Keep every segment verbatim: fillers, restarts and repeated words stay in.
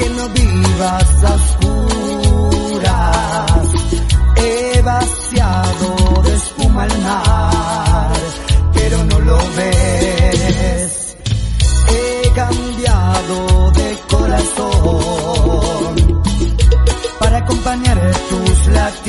que no vivas a oscuras. He vaciado de espuma al mar, pero no lo ves. He cambiado de corazón para acompañar tus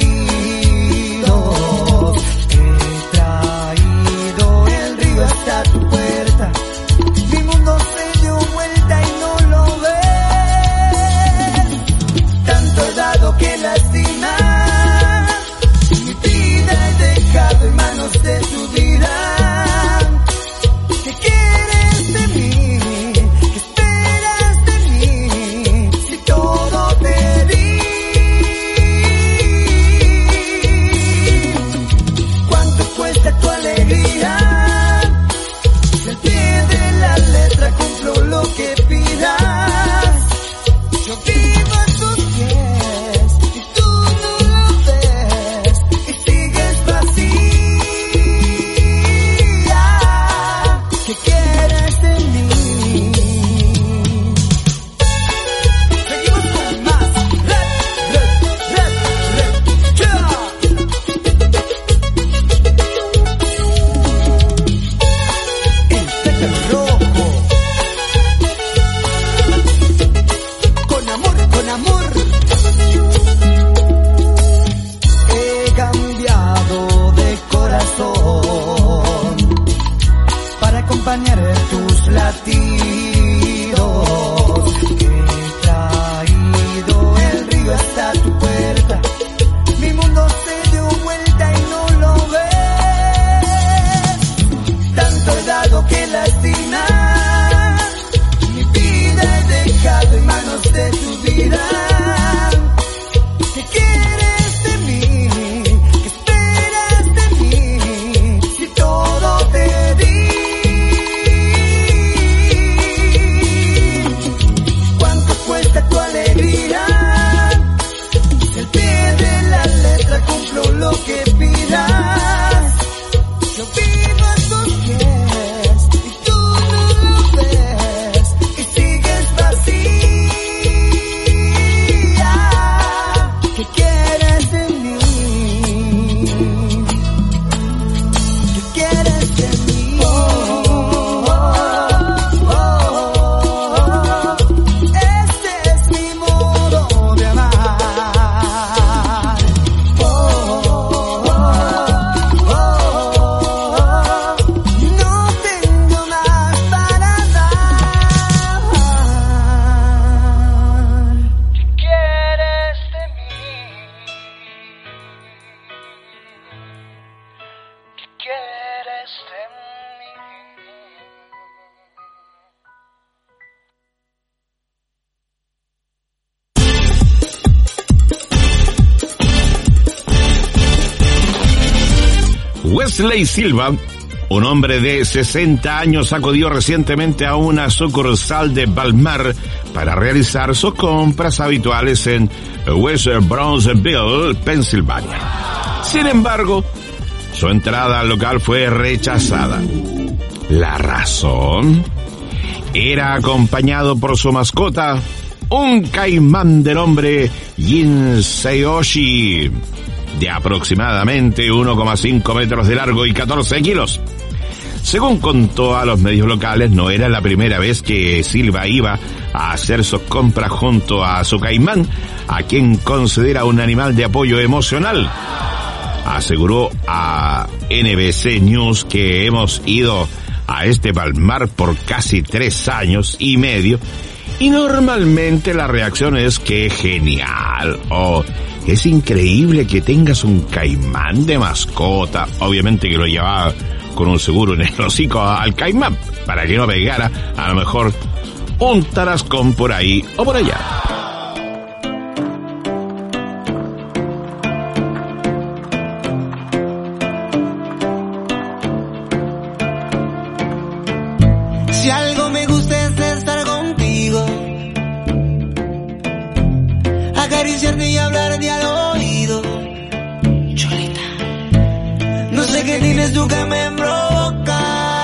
latidos. He traído el río hasta tu puerta. Mi mundo se dio vuelta y no lo ves. Tanto he dado que lastima. Mi vida he dejado en manos de tu vida. ¿Qué quieres de mí? ¿Qué esperas de mí? Si todo te di. ¿Cuánto cuesta tu alegría? Si al pie de la letra cumplo lo que pidas. Yo vivo a tus pies y tú no lo ves y sigues vacía. ¿Qué quieres de mí? Seguimos con más. Rap, rap, rap, rap, ya. El Teca Rojo. Con amor, con amor. He cambiado de corazón para acompañar tus latidos. He traído el río hasta tu puerta. Mi mundo se dio vuelta y no lo ves. Tanto he dado que lastima. Mi vida he dejado en manos de tu vida. ¿Qué quieres de mí? ¿Qué esperas de mí? Si todo te di. ¿Cuánto cuesta tu alegría? Si al pie de la letra cumplo lo que pidas. Yo vivo a tus pies y tú no lo ves y sigues vacía. ¿Qué quieres de mí? ¿Qué quieres de mí? Oh, oh, oh, oh. Este es mi modo de amar. Oh, oh, oh, oh. No tengo más para dar. ¿Qué quieres de mí? ¿Qué quieres de mí? Wesley Silva, un hombre de sesenta años, acudió recientemente a una sucursal de Balmar para realizar sus compras habituales en West Brownsville, Pensilvania. Sin embargo, su entrada al local fue rechazada. ¿La razón? Era acompañado por su mascota, un caimán de nombre Jinseoshi, de aproximadamente uno coma cinco metros de largo y catorce kilos. Según contó a los medios locales, no era la primera vez que Silva iba a hacer sus compras junto a su caimán, a quien considera un animal de apoyo emocional. Aseguró a N B C News que hemos ido a este Balmar por casi tres años y medio y normalmente la reacción es que genial o es increíble que tengas un caimán de mascota. Obviamente que lo llevaba con un seguro en el hocico al caimán para que no pegara a lo mejor un tarascón por ahí o por allá. Si algo me gusta es estar contigo, acariciarte y hablar de al oído. Cholita, no sé qué tienes tú que me provoca,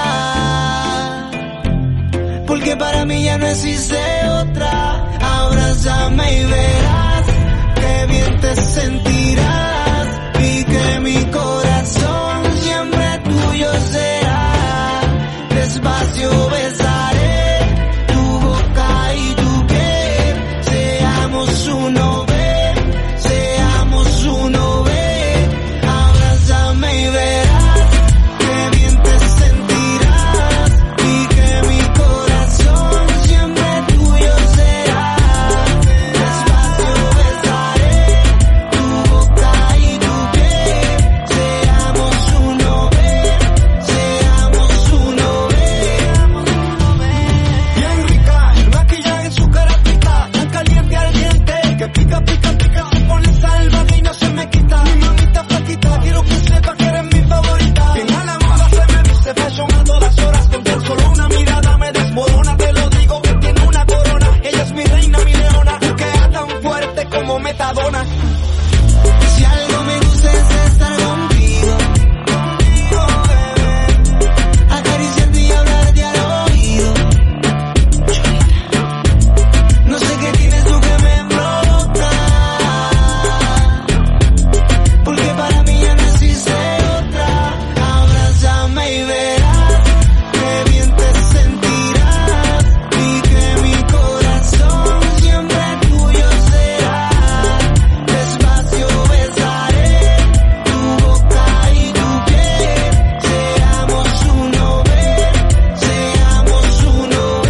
porque para mí ya no existe otra. Ahora Abrázame y verás que bien te sentirás y que mi corazón siempre tuyo será. Despacio besaré tu boca y tu piel, seamos uno, ven, seamos uno, ven. Abrázame y verás que bien te sentirás y que mi corazón siempre tuyo será. Despacio besaré tu boca y tu piel, seamos uno, ven, seamos uno, ven. Bien rica, el maquillaje en su cara pica, tan caliente al diente, que pica, pica, pica, se pone salvaje y no se me quita. Mi mamita flaquita, quiero que sepa que eres mi favorita. Bien a la moda se me viste fashion a todas horas, con tan solo una mirada me desmorona. Te lo digo que tiene una corona, ella es mi reina, mi leona, que es tan fuerte como Metadona. Si algo me gusta es estar contigo, contigo, bebé, acariciarte y hablarte al oído. No sé qué tienes tú que me provoca, porque para mí ya no existe otra. Abrázame y verás que bien te sentirás y que mi corazón siempre tuyo será. Despacio besaré tu boca y tu piel, seamos uno, ven, seamos uno,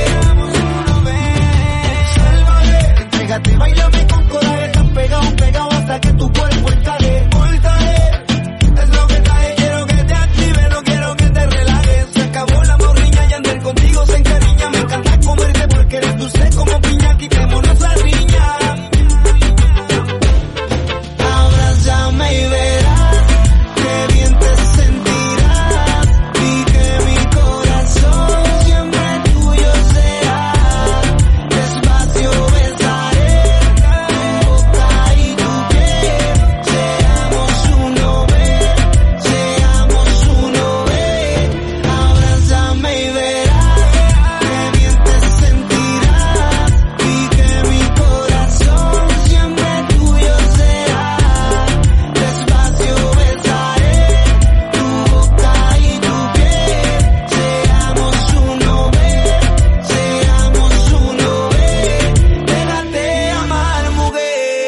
ven. Sálvame, entrégate, bailame con coraje, tan pegado, pegado hasta que tu cuerpo encaje. Voltaje, es lo que traje, quiero que te active, no quiero que te relajes. Se acabó la morriña y andar contigo se encariña. Me encanta comerte porque eres dulce como piña, quitémonos la riña. Abrázame y verás que bien te sentirás y que mi corazón siempre tuyo será. Despacio besaré tu boca y tu piel, seamos uno, ven, seamos uno, ven. Abrázame y verás que bien te sentirás y que mi corazón siempre tuyo será. Despacio besaré tu boca y tu piel, seamos uno, ven, seamos uno, ven. Déjate amar, mujer.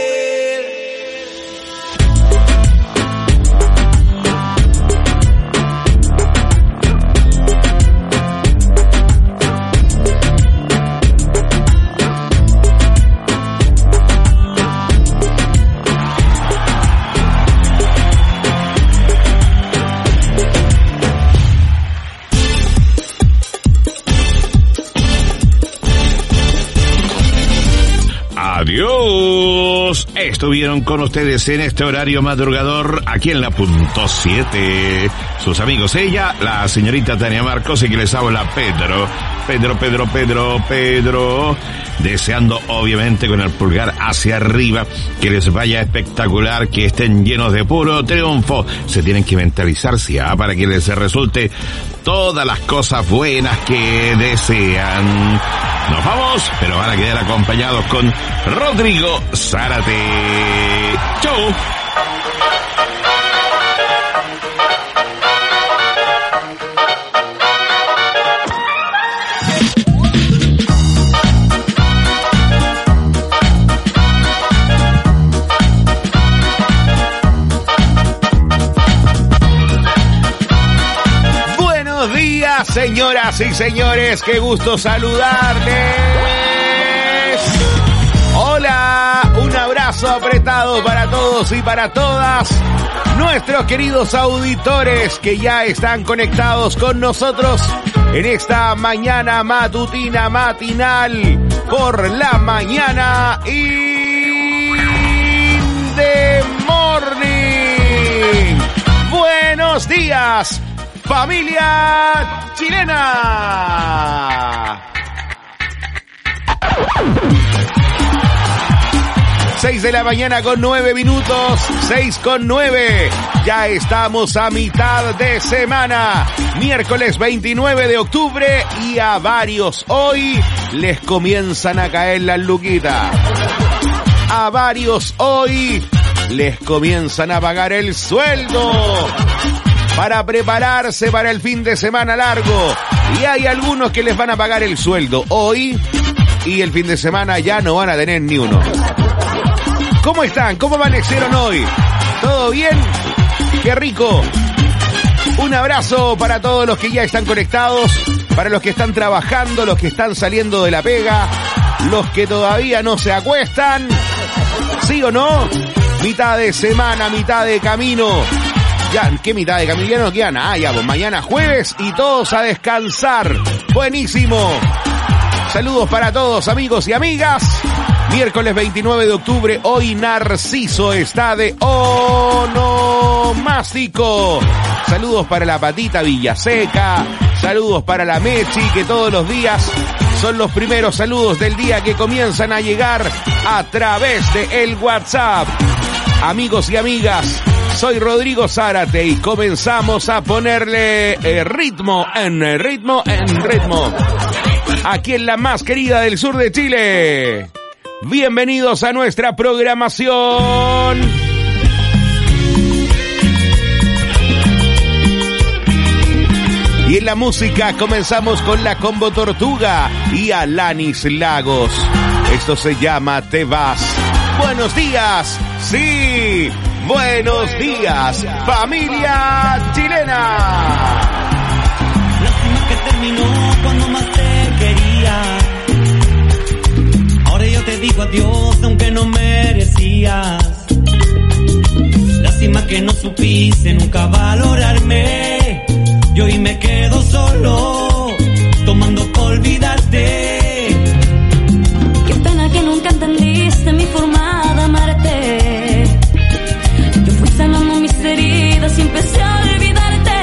Adiós. Estuvieron con ustedes en este horario madrugador aquí en la punto siete. Sus amigos, ella, la señorita Tania Marcos, y que les habla Pedro. Pedro, Pedro, Pedro, Pedro. Deseando obviamente con el pulgar hacia arriba que les vaya espectacular, que estén llenos de puro triunfo. Se tienen que mentalizarse ¿ah? para que les resulte todas las cosas buenas que desean. Nos vamos, pero van a quedar acompañados con Rodrigo Zárate. ¡Chau! Buenos días, señoras y señores, qué gusto saludarles. Hola, un abrazo apretado para todos y para todas nuestros queridos auditores que ya están conectados con nosotros en esta mañana matutina matinal por la mañana y the morning. Buenos días, familia chilena. seis de la mañana con nueve minutos, seis con nueve. Ya estamos a mitad de semana, miércoles veintinueve de octubre, y a varios hoy les comienzan a caer las luquitas. A varios hoy les comienzan a pagar el sueldo para prepararse para el fin de semana largo. Y hay algunos que les van a pagar el sueldo hoy y el fin de semana ya no van a tener ni uno. ¿Cómo están? ¿Cómo amanecieron hoy? ¿Todo bien? ¡Qué rico! Un abrazo para todos los que ya están conectados, para los que están trabajando, los que están saliendo de la pega, los que todavía no se acuestan. ¿Sí o no? Mitad de semana, mitad de camino. Ya, ¿qué mitad de camino? Ya no queda nada, ya, pues mañana jueves y todos a descansar. Buenísimo. Saludos para todos, amigos y amigas. Miércoles veintinueve de octubre, hoy Narciso está de onomástico. Saludos para la Patita Villaseca, saludos para la Mechi, que todos los días son los primeros saludos del día que comienzan a llegar a través de el WhatsApp. Amigos y amigas, soy Rodrigo Zárate y comenzamos a ponerle eh, ritmo en ritmo en ritmo. Aquí en la más querida del sur de Chile. Bienvenidos a nuestra programación. Y en la música comenzamos con la Combo Tortuga y Alanis Lagos. Esto se llama Te Vas. Buenos días, sí, buenos días, familia chilena. Lástima que terminó cuando más te quería. Ahora yo te digo adiós aunque no merecías. Lástima que no supiste nunca valorarme. Yo hoy me quedo solo, tomando por olvidarte. Qué pena que nunca entendiste mi forma de amarte. Yo fui sanando mis heridas y empecé a olvidarte.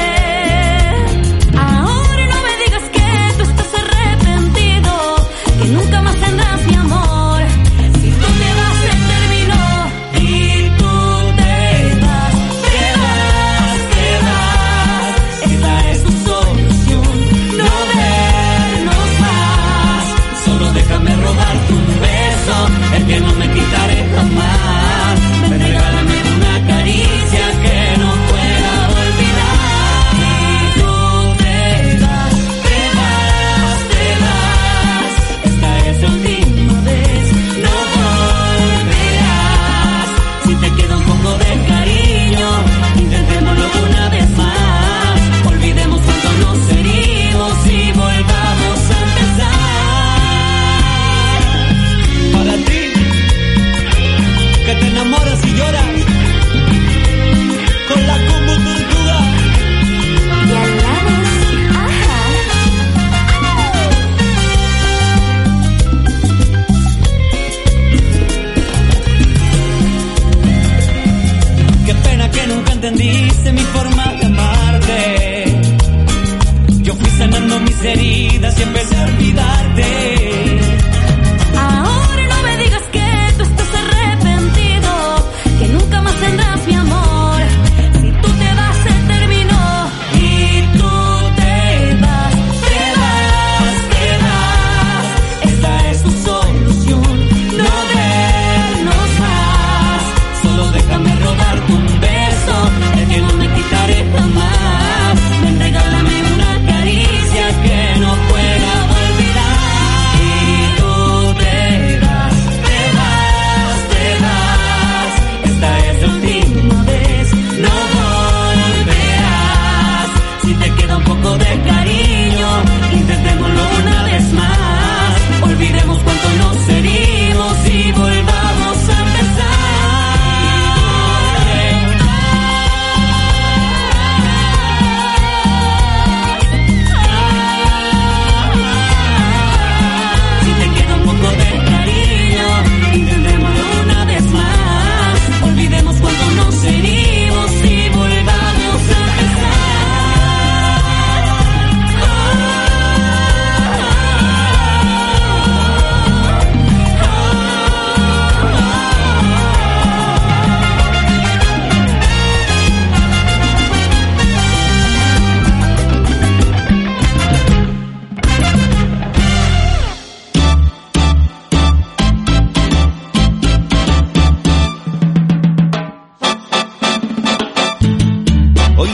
Ahora no me digas que tú estás arrepentido, que nunca más tendrás mi amor. Si tú te vas se terminó y tú te vas, te vas, te vas. Esta es tu solución, no vernos más. Solo déjame robarte un beso, el que no me quitaré jamás. Ven, regálame una caricia que no pueda olvidar. Y tú te vas, te vas, te vas. Esta es la última vez, no volverás. Si te queda un poco de cariño, intentémoslo una vez más. Olvidemos cuando nos herimos y volvamos a empezar. Para ti, que te enamoras y lloras, con la Combo Tortuga. Y Alanis, ajá. Qué pena que nunca entendiste mi forma de amarte. Yo fui sanando mis heridas y empecé a olvidarte. Ahora no me digas que tú estás arrepentido, que nunca más tendrás mi amor. Si tú te vas se terminó y tú te vas, te vas, te vas. Esta es tu solución, no vernos más. Solo déjame robarte un beso, el que no me quitaré jamás. Ven, regálame una caricia que no pueda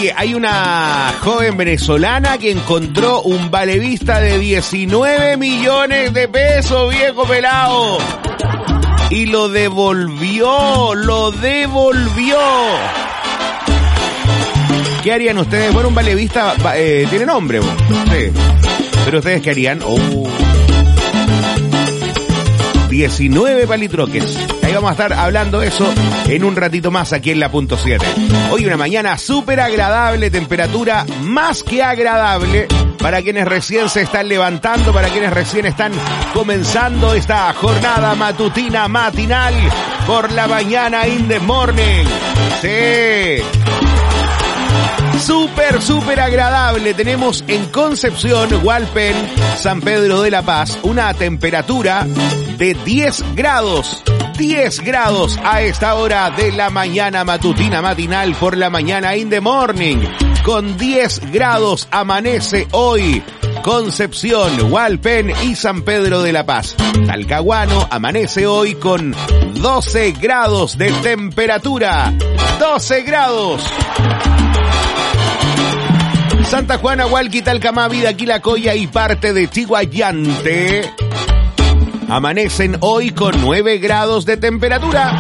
Oye, hay una joven venezolana que encontró un valevista de diecinueve millones de pesos, viejo pelado. Y lo devolvió, lo devolvió. ¿Qué harían ustedes? Bueno, un valevista eh, tiene nombre, vos. Sí. Pero ustedes, ¿qué harían? Oh. diecinueve palitroques. Ahí vamos a estar hablando eso en un ratito más aquí en la punto siete. Hoy una mañana súper agradable, temperatura más que agradable para quienes recién se están levantando, para quienes recién están comenzando esta jornada matutina matinal por la mañana in the morning. Sí. Súper, súper agradable. Tenemos en Concepción, Hualpén, San Pedro de la Paz, una temperatura de diez grados. diez grados a esta hora de la mañana matutina matinal por la mañana in the morning. Con diez grados amanece hoy Concepción, Hualpén y San Pedro de la Paz. Talcahuano amanece hoy con doce grados de temperatura. doce grados. Santa Juana, Hualqui, Talcamá, Vidaquilacoya y parte de Chiguayante amanecen hoy con nueve grados de temperatura.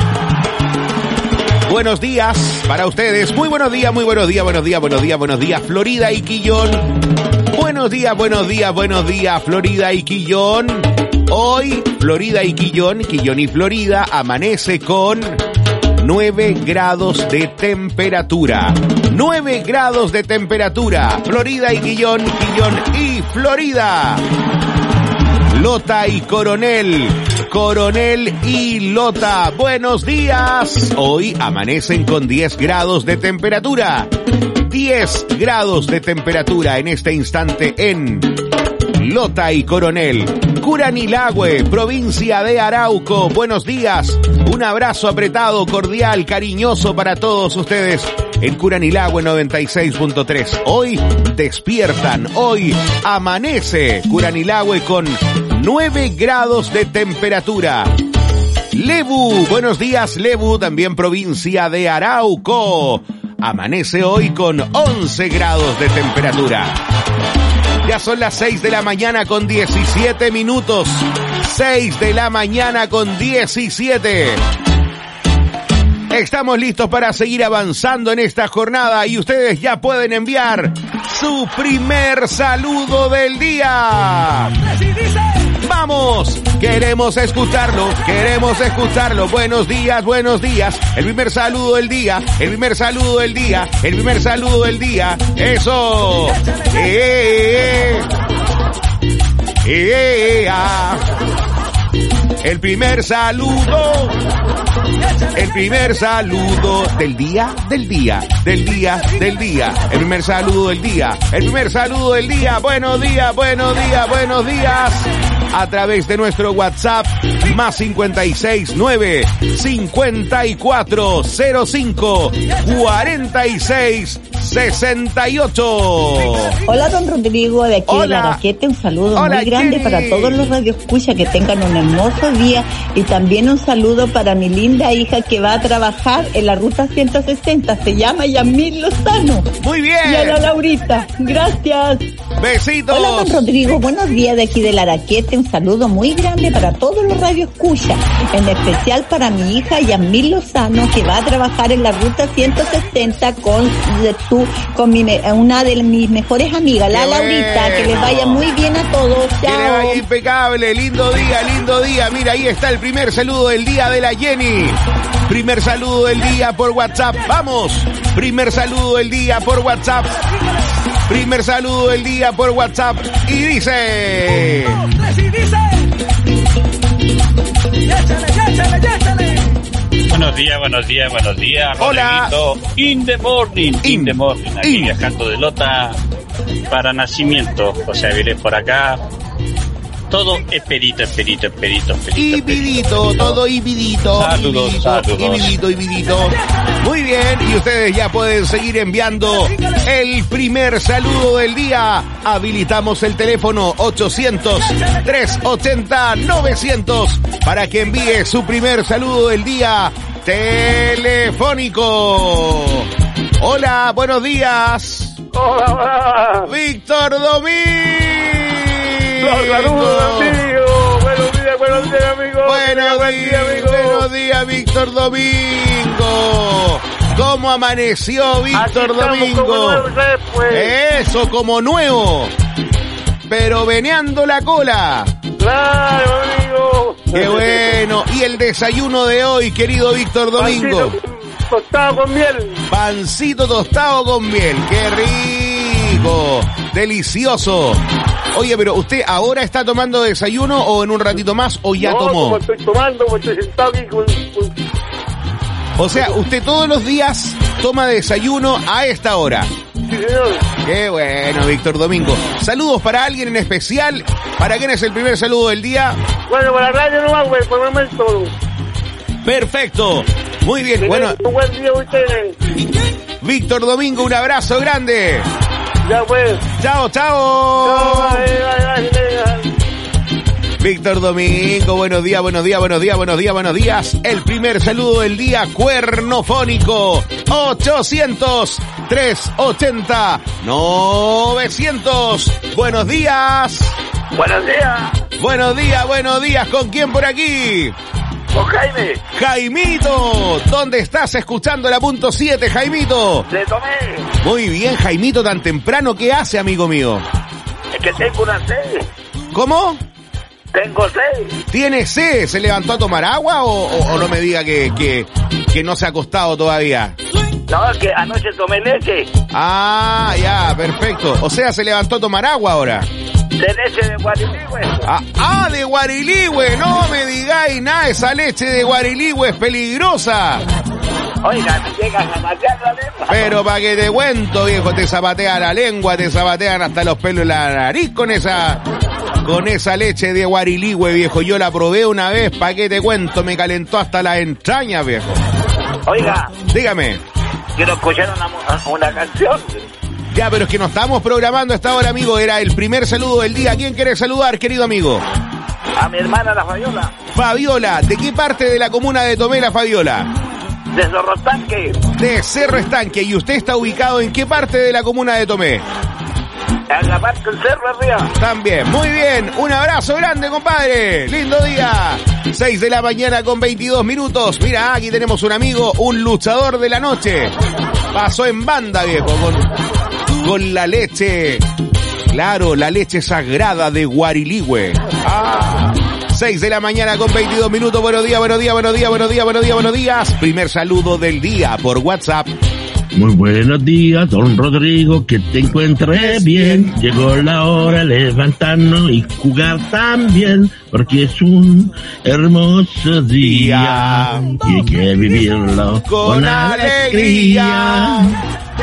Buenos días para ustedes. Muy buenos días, muy buenos días, buenos días, buenos días, buenos días, Florida y Quillón. Buenos días, buenos días, buenos días, Florida y Quillón. Hoy, Florida y Quillón, Quillón y Florida, amanece con nueve grados de temperatura. nueve grados de temperatura. Florida y Quillón, Quillón y Florida. Lota y Coronel. Coronel y Lota. Buenos días. Hoy amanecen con diez grados de temperatura. diez grados de temperatura en este instante en Lota y Coronel. Curanilahue, provincia de Arauco. Buenos días. Un abrazo apretado, cordial, cariñoso para todos ustedes en Curanilahue noventa y seis punto tres. Hoy despiertan, hoy amanece Curanilahue con nueve grados de temperatura. Lebu, buenos días Lebu, también provincia de Arauco. Amanece hoy con once grados de temperatura. Ya son las seis de la mañana con diecisiete minutos. seis de la mañana con diecisiete. Estamos listos para seguir avanzando en esta jornada y ustedes ya pueden enviar su primer saludo del día. ¡Vamos! Queremos escucharlo, queremos escucharlo. Buenos días, buenos días. El primer saludo del día, el primer saludo del día, el primer saludo del día. ¡Eso! ¡Eh! ¡Eh! ¡Eh! ¡Ah! El primer saludo, el primer saludo del día, del día, del día, del día. El primer saludo del día, el primer saludo del día. Buenos días, buenos días, buenos días. A través de nuestro WhatsApp, más cincuenta y seis nueve, cincuenta y cuatro cero cinco, cuarenta y seis sesenta y ocho. Hola, don Rodrigo, de aquí Hola. de La Raquete, un saludo Hola, muy grande Jenny. para todos los radioescuchas, que tengan un hermoso día, y también un saludo para mi linda hija que va a trabajar en la ruta ciento sesenta, se llama Yamil Lozano. Muy bien. Y a la Laurita, gracias. Besitos. Hola, don Rodrigo, buenos días de aquí de La Raquete, un saludo muy grande para todos los radioescuchas, en especial para mi hija Yamil Lozano, que va a trabajar en la ruta ciento sesenta con de su, con mi, me- una de mis mejores amigas, la Qué Laurita, bueno. que les vaya muy bien a todos, Que le chao. vaya impecable, lindo día, lindo día. Mira, ahí está el primer saludo del día de la Jenny. Primer saludo del día por WhatsApp. Vamos. Primer saludo del día por WhatsApp. Primer saludo del día por WhatsApp. Y dice... Buenos días, buenos días, buenos días. Hola. Rodriguito. In the morning, in, In. the morning. Aquí In. viajando de Lota para Nacimiento. José Avilés por acá. Todo esperito, esperito, esperito, esperito. Ibidito, todo ibidito. Saludos, ibidito, saludos. Ibidito, ibidito. Muy bien, y ustedes ya pueden seguir enviando el primer saludo del día. Habilitamos el teléfono ochocientos, trescientos ochenta, novecientos para que envíe su primer saludo del día telefónico. Hola, buenos días. Hola, hola. Víctor Domingo. Saludos, amigo. Buenos días, buenos días, amigo. Buenos Buen días, día, amigo. buenos días, Víctor Domingo. ¿Cómo amaneció Víctor Aquí estamos Domingo? como nuevos, pues. Eso, como nuevo. Pero veneando la cola. Claro, amigo. Qué bueno. Y el desayuno de hoy, querido Víctor Domingo. Pancito tostado con miel. Pancito tostado con miel. Qué rico. Delicioso. Oye, pero ¿usted ahora está tomando desayuno o en un ratito más o ya no, tomó? como estoy tomando, como estoy sentado aquí con... con... O sea, usted todos los días toma desayuno a esta hora. Sí, señor. Qué bueno, Víctor Domingo. Saludos para alguien en especial. ¿Para quién es el primer saludo del día? Bueno, para la radio no va, güey, por el momento. Perfecto. Muy bien. Bueno, Un buen día a ustedes. Víctor Domingo, un abrazo grande. Ya, pues. Chao, chao. No, bye, bye, bye, bye. Víctor Domingo, buenos días, buenos días, buenos días, buenos días, buenos días. El primer saludo del día, cuernofónico. ochocientos, trescientos ochenta, novecientos. Buenos días. Buenos días. Buenos días, buenos días. ¿Con quién por aquí? Con Jaime. Jaimito. ¿Dónde estás escuchando la punto siete, Jaimito? Le tomé. Muy bien, Jaimito, tan temprano. ¿Qué hace, amigo mío? Es que tengo una sed. ¿Cómo? Tengo sed. ¿Tiene sed? ¿Se levantó a tomar agua o, o, o no me diga que, que, que no se ha acostado todavía? No, es que anoche tomé leche. Ah, ya, perfecto. O sea, se levantó a tomar agua ahora. De leche de Guariligüe. Ah, ah, de Guariligüe. No me digáis nada, esa leche de Guariligüe es peligrosa. Oiga, me llegan a matar la lengua. Pero para que te cuento, viejo, te zapatean la lengua, te zapatean hasta los pelos de la nariz con esa... Con esa leche de Guariligüe, viejo. Yo la probé una vez, ¿para qué te cuento? Me calentó hasta las entrañas, viejo. Oiga, Dígame. quiero escuchar una, una canción. Ya, pero es que no estamos programando a esta hora, amigo. Era el primer saludo del día. ¿Quién quiere saludar, querido amigo? A mi hermana, la Fabiola. Fabiola. ¿De qué parte de la comuna de Tomé la Fabiola? De Zorro Tanque. De Cerro Estanque. ¿Y usted está ubicado en qué parte de la comuna de Tomé? En la parte del cerro arriba. También. Muy bien. Un abrazo grande, compadre. Lindo día. seis de la mañana con veintidós minutos. Mira, aquí tenemos un amigo, un luchador de la noche. Pasó en banda, viejo, con, con la leche. Claro, la leche sagrada de Guariligüe. Ah. seis de la mañana con veintidós minutos. Buenos días, buenos días, buenos días, buenos días, buenos días, buenos días. Primer saludo del día por WhatsApp. Muy buenos días, don Rodrigo, que te encuentres bien. Llegó la hora de levantarnos y jugar también, porque es un hermoso día y hay que vivirlo con, Con alegría. alegría.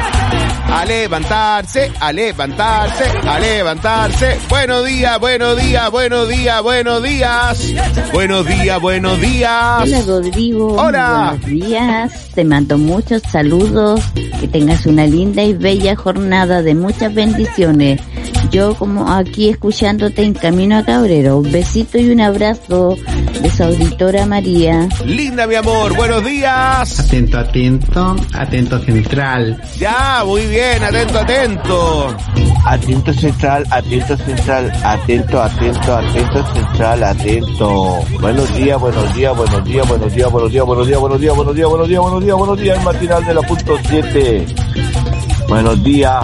A levantarse, a levantarse, a levantarse. Buenos días, buenos días, buenos días, buenos días. Buenos días, buenos días. Hola Rodrigo. Hola. Buenos días. Te mando muchos saludos. Que tengas una linda y bella jornada de muchas bendiciones. Yo como aquí escuchándote en camino a Cabrero. Un besito y un abrazo de su auditora María. Linda, mi amor, buenos días. Atento, atento, atento central. Ya, muy bien, atento, atento. Atento central, atento central, atento, atento, atento central, atento. Buenos días, buenos días, buenos días, buenos días, buenos días, buenos días, buenos días, buenos días, buenos días, buenos días, buenos días, el matinal de la punto siete. Buenos días.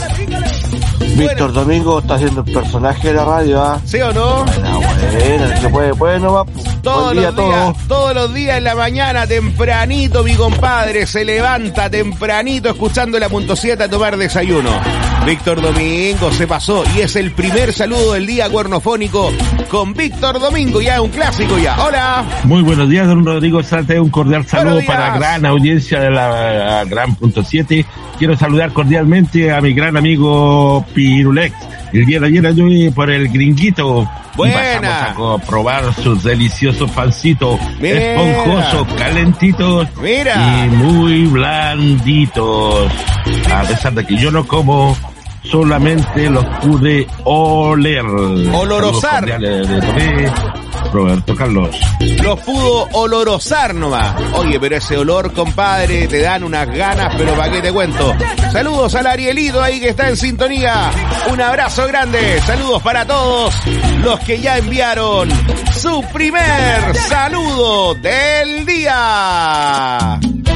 Víctor Domingo está haciendo el personaje de la radio, ¿ah? ¿Sí o no? Bueno, bueno, se puede, bueno, va. Todos Buen día los a días, todos. todos los días en la mañana, tempranito, mi compadre se levanta tempranito escuchando la punto siete a tomar desayuno. Víctor Domingo se pasó y es el primer saludo del día cuernofónico con Víctor Domingo, ya un clásico ya. Hola. Muy buenos días, don Rodrigo Sarte, un cordial saludo Buenos días. para la gran audiencia de la gran punto siete. Quiero saludar cordialmente a mi gran amigo Pirulex. El día de ayer anduve por el Gringuito. Buena. Y pasamos a probar sus deliciosos pancitos, Mira. esponjosos, calentitos Mira. y muy blanditos. A pesar de que yo no como, solamente los pude oler. Olorosar. Saludos cordiales de Tomé. Roberto Carlos. Los pudo olorosar nomás. Oye, pero ese olor, compadre, te dan unas ganas, pero ¿para qué te cuento? Saludos al Arielito ahí que está en sintonía. Un abrazo grande. Saludos para todos los que ya enviaron su primer saludo del día.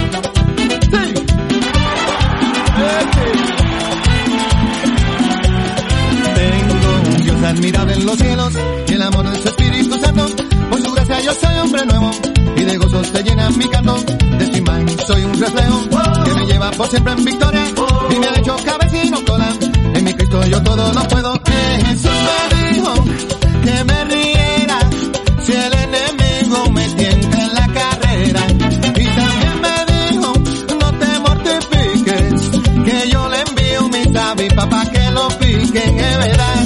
Tengo un Dios admirable en los cielos y el amor de su Espíritu Santo. Por su gracia yo soy hombre nuevo y de gozo se llena mi canto. De su imagen soy un reflejo que me lleva por siempre en victoria y me ha hecho cabeza y no cola. En mi Cristo yo todo lo puedo. Que Jesús me dijo que me riera si el enemigo me tienta en la carrera. Y también me dijo no te mortifiques, que yo le envío mi David papá que lo piquen, es verdad.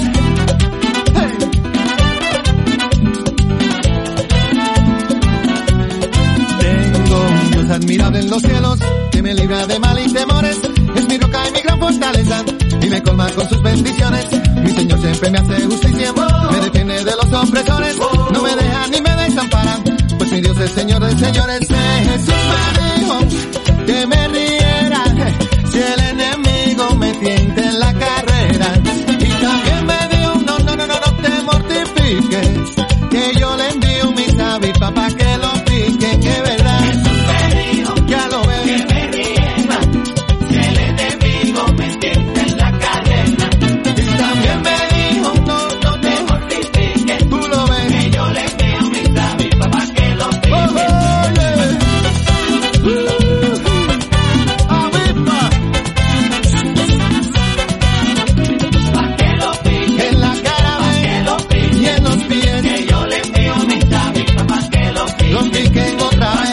Admirable en los cielos, que me libra de mal y temores, es mi roca y mi gran fortaleza, y me colma con sus bendiciones. Mi Señor siempre me hace justicia, me defiende de los opresores, no me deja ni me desampara, pues mi Dios es Señor de señores. Jesús me dijo que me riera si el enemigo me tienta en la carrera, y también me dijo no, no, no, no, no te mortifiques, que yo le envío mi David papá que lo pique, que verdad. Ya lo ves. Que me riera si el enemigo me tienta en la carrera. Y también me dijo no, no te mortifiques. Tú lo ves. Que yo le envío mi David papá que lo pique. Oh, oh, yeah. uh, Avispa. Pa' que lo pique. En la cara pa' que lo pique. Y en los pies. Que yo le envío mi David papá que lo pique. Lo piquen otra vez.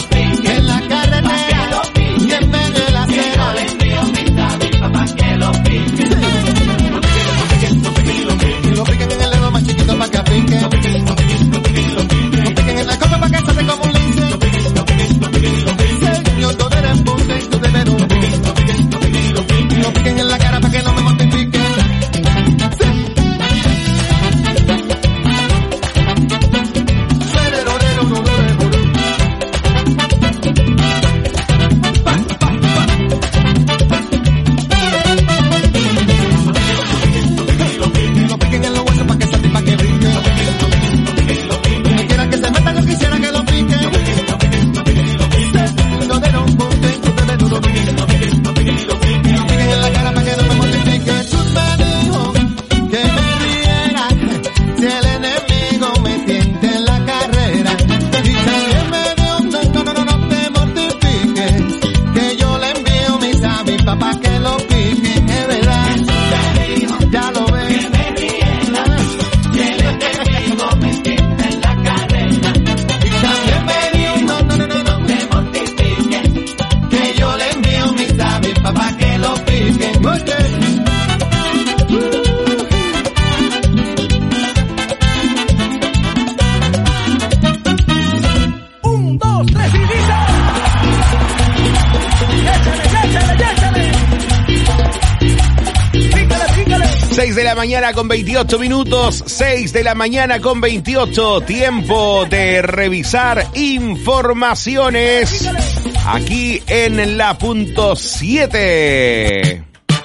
seis de la mañana con veintiocho minutos, seis de la mañana con veintiocho, tiempo de revisar informaciones aquí en la punto siete.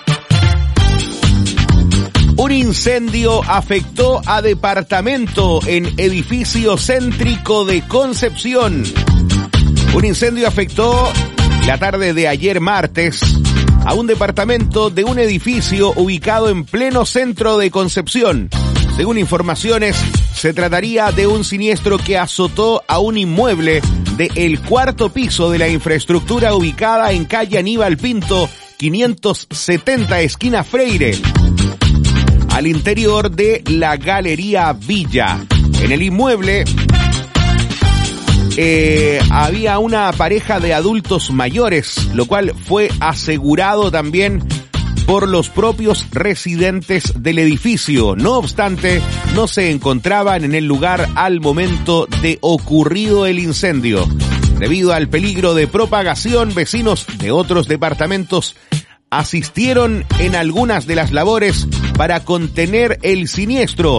Un incendio afectó a departamento en edificio céntrico de Concepción. Un incendio afectó la tarde de ayer martes a un departamento de un edificio ubicado en pleno centro de Concepción. Según informaciones, se trataría de un siniestro que azotó a un inmueble del cuarto piso de la infraestructura ubicada en calle Aníbal Pinto, quinientos setenta, esquina Freire, al interior de la Galería Villa. En el inmueble Eh, había una pareja de adultos mayores, lo cual fue asegurado también por los propios residentes del edificio. No obstante, no se encontraban en el lugar al momento de ocurrido el incendio. Debido al peligro de propagación, vecinos de otros departamentos asistieron en algunas de las labores para contener el siniestro.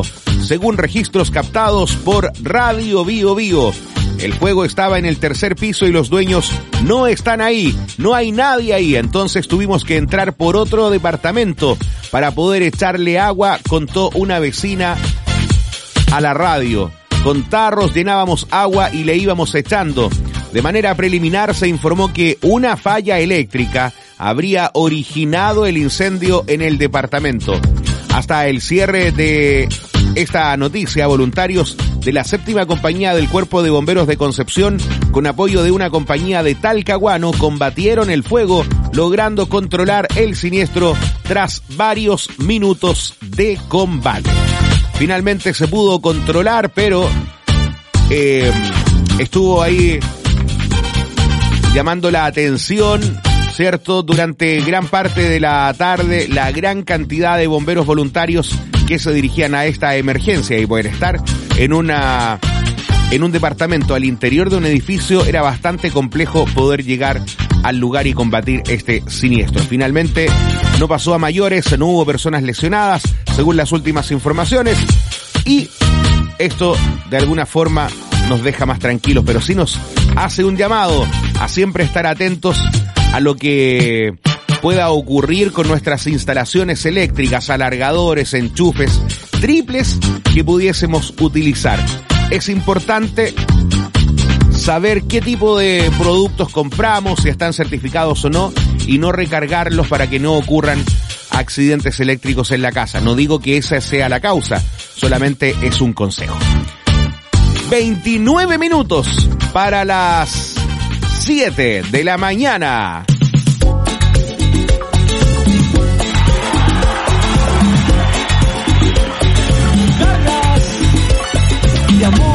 según registros captados por Radio Bio Bio. El fuego estaba en el tercer piso y los dueños no están ahí, no hay nadie ahí, entonces tuvimos que entrar por otro departamento para poder echarle agua, contó una vecina a la radio. Con tarros llenábamos agua y le íbamos echando. De manera preliminar se informó que una falla eléctrica habría originado el incendio en el departamento. Hasta el cierre de esta noticia, voluntarios de la séptima compañía del Cuerpo de Bomberos de Concepción, con apoyo de una compañía de Talcahuano, combatieron el fuego, logrando controlar el siniestro tras varios minutos de combate. Finalmente se pudo controlar, pero eh, estuvo ahí llamando la atención, ¿cierto? Durante gran parte de la tarde, la gran cantidad de bomberos voluntarios que se dirigían a esta emergencia, y poder estar en una en un departamento al interior de un edificio era bastante complejo poder llegar al lugar y combatir este siniestro. Finalmente no pasó a mayores, no hubo personas lesionadas, según las últimas informaciones, y esto de alguna forma nos deja más tranquilos, pero sí nos hace un llamado a siempre estar atentos a lo que pueda ocurrir con nuestras instalaciones eléctricas, alargadores, enchufes, triples que pudiésemos utilizar. Es importante saber qué tipo de productos compramos, si están certificados o no, y no recargarlos para que no ocurran accidentes eléctricos en la casa. No digo que esa sea la causa, solamente es un consejo. veintinueve minutos para las siete de la mañana. De amor.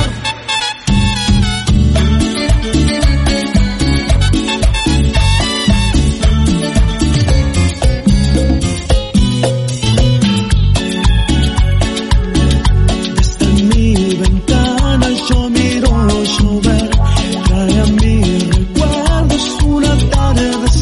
Desde mi ventana yo miro llover, trae a mis recuerdos una tarde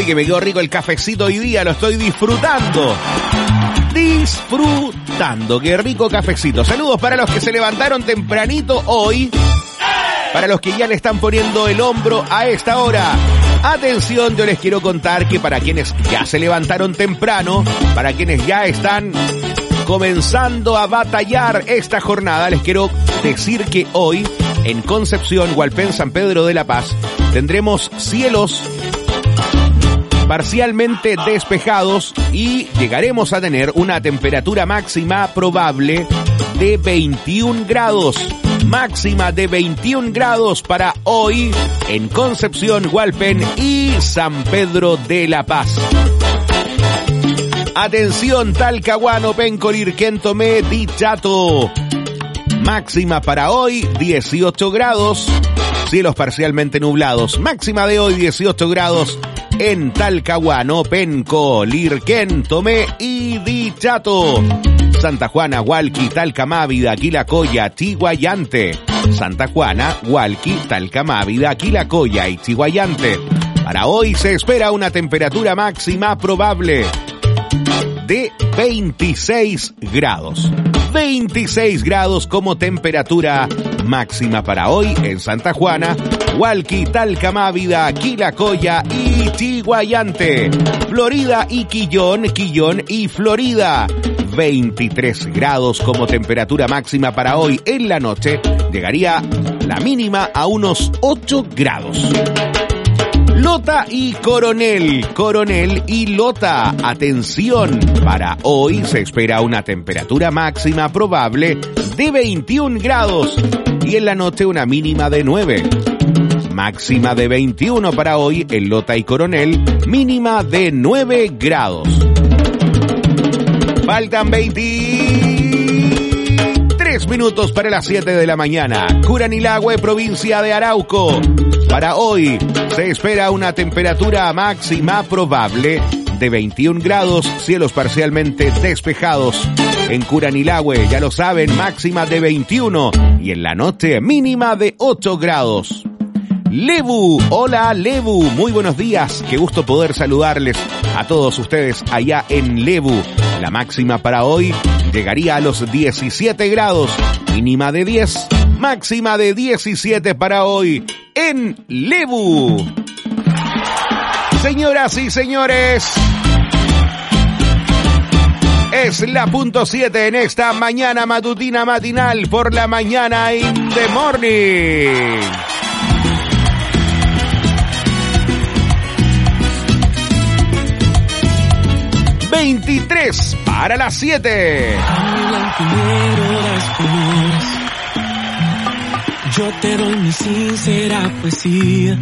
que me quedó rico el cafecito hoy día, lo estoy disfrutando. Disfrutando, qué rico cafecito. Saludos para los que se levantaron tempranito hoy, para los que ya le están poniendo el hombro a esta hora. Atención, yo les quiero contar que para quienes ya se levantaron temprano, para quienes ya están comenzando a batallar esta jornada, les quiero decir que hoy en Concepción, Hualpén, San Pedro de la Paz, tendremos cielos parcialmente despejados y llegaremos a tener una temperatura máxima probable de veintiún grados. Máxima de veintiún grados para hoy en Concepción, Hualpén y San Pedro de la Paz. Atención, Talcahuano, Penco, Lirquén, Tomé, Dichato. Máxima para hoy dieciocho grados, cielos parcialmente nublados. Máxima de hoy dieciocho grados en Talcahuano, Penco, Lirquén, Tomé y Dichato. Santa Juana, Hualqui, Talcamávida, Quilacoya, Chiguayante. Santa Juana, Hualqui, Talcamávida, Quilacoya y Chiguayante. Para hoy se espera una temperatura máxima probable de veintiséis grados. veintiséis grados como temperatura máxima para hoy en Santa Juana, Hualqui, Talcamávida, Quilacoya y Chiguayante. Florida y Quillón, Quillón y Florida. veintitrés grados como temperatura máxima para hoy. En la noche llegaría la mínima a unos ocho grados. Lota y Coronel, Coronel y Lota. Atención, para hoy se espera una temperatura máxima probable de veintiún grados y en la noche una mínima de nueve. Máxima de veintiuno para hoy en Lota y Coronel, mínima de nueve grados. Faltan veintitrés minutos para las siete de la mañana. Curanilahue, provincia de Arauco. Para hoy se espera una temperatura máxima probable de veintiún grados, cielos parcialmente despejados. En Curanilahue, ya lo saben, máxima de veintiuno y en la noche mínima de ocho grados. Lebu, hola Lebu, muy buenos días, qué gusto poder saludarles a todos ustedes allá en Lebu. La máxima para hoy llegaría a los diecisiete grados, mínima de diez, máxima de diecisiete para hoy en Lebu. Señoras y señores, es la punto siete en esta mañana matutina matinal por la mañana in the morning. veintitrés para las siete. Yo te doy mi sincera poesía.